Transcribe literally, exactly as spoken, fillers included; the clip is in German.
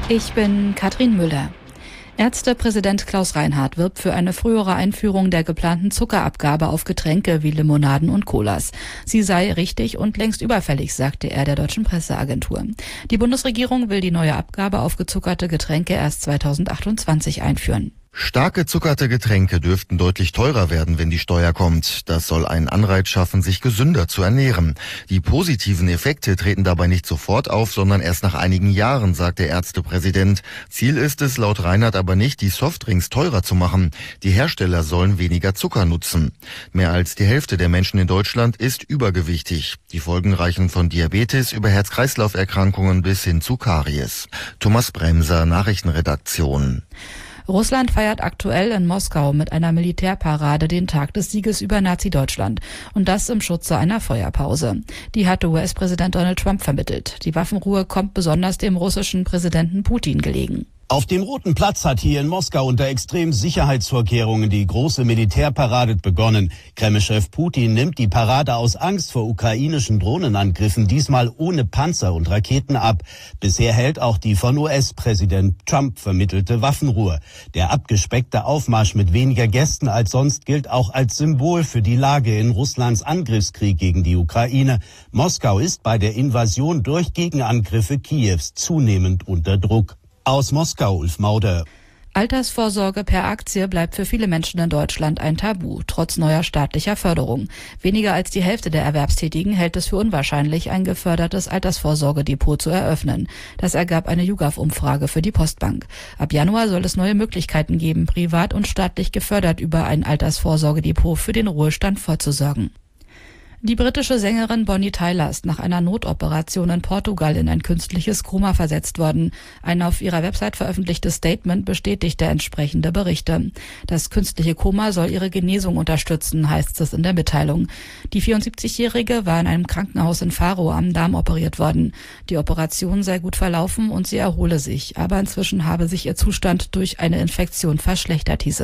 Ich bin Katrin Müller. Ärztepräsident Klaus Reinhardt wirbt für eine frühere Einführung der geplanten Zuckerabgabe auf Getränke wie Limonaden und Colas. Sie sei richtig und längst überfällig, sagte er der deutschen Presseagentur. Die Bundesregierung will die neue Abgabe auf gezuckerte Getränke erst zweitausendachtundzwanzig einführen. Stark gezuckerte Getränke dürften deutlich teurer werden, wenn die Steuer kommt. Das soll einen Anreiz schaffen, sich gesünder zu ernähren. Die positiven Effekte treten dabei nicht sofort auf, sondern erst nach einigen Jahren, sagt der Ärztepräsident. Ziel ist es laut Reinhardt aber nicht, die Softdrinks teurer zu machen. Die Hersteller sollen weniger Zucker nutzen. Mehr als die Hälfte der Menschen in Deutschland ist übergewichtig. Die Folgen reichen von Diabetes über Herz-Kreislauf-Erkrankungen bis hin zu Karies. Thomas Bremser, Nachrichtenredaktion. Russland feiert aktuell in Moskau mit einer Militärparade den Tag des Sieges über Nazi-Deutschland. Und das im Schutze einer Feuerpause. Die hatte U S-Präsident Donald Trump vermittelt. Die Waffenruhe kommt besonders dem russischen Präsidenten Putin gelegen. Auf dem Roten Platz hat hier in Moskau unter extremen Sicherheitsvorkehrungen die große Militärparade begonnen. Kreml-Chef Putin nimmt die Parade aus Angst vor ukrainischen Drohnenangriffen diesmal ohne Panzer und Raketen ab. Bisher hält auch die von U S-Präsident Trump vermittelte Waffenruhe. Der abgespeckte Aufmarsch mit weniger Gästen als sonst gilt auch als Symbol für die Lage in Russlands Angriffskrieg gegen die Ukraine. Moskau ist bei der Invasion durch Gegenangriffe Kiews zunehmend unter Druck. Aus Moskau, Ulf Mauder. Altersvorsorge per Aktie bleibt für viele Menschen in Deutschland ein Tabu, trotz neuer staatlicher Förderung. Weniger als die Hälfte der Erwerbstätigen hält es für unwahrscheinlich, ein gefördertes Altersvorsorgedepot zu eröffnen. Das ergab eine YouGov-Umfrage für die Postbank. Ab Januar soll es neue Möglichkeiten geben, privat und staatlich gefördert über ein Altersvorsorgedepot für den Ruhestand vorzusorgen. Die britische Sängerin Bonnie Tyler ist nach einer Notoperation in Portugal in ein künstliches Koma versetzt worden. Ein auf ihrer Website veröffentlichtes Statement bestätigte entsprechende Berichte. Das künstliche Koma soll ihre Genesung unterstützen, heißt es in der Mitteilung. Die vierundsiebzigjährige war in einem Krankenhaus in Faro am Darm operiert worden. Die Operation sei gut verlaufen und sie erhole sich, aber inzwischen habe sich ihr Zustand durch eine Infektion verschlechtert, hieß es.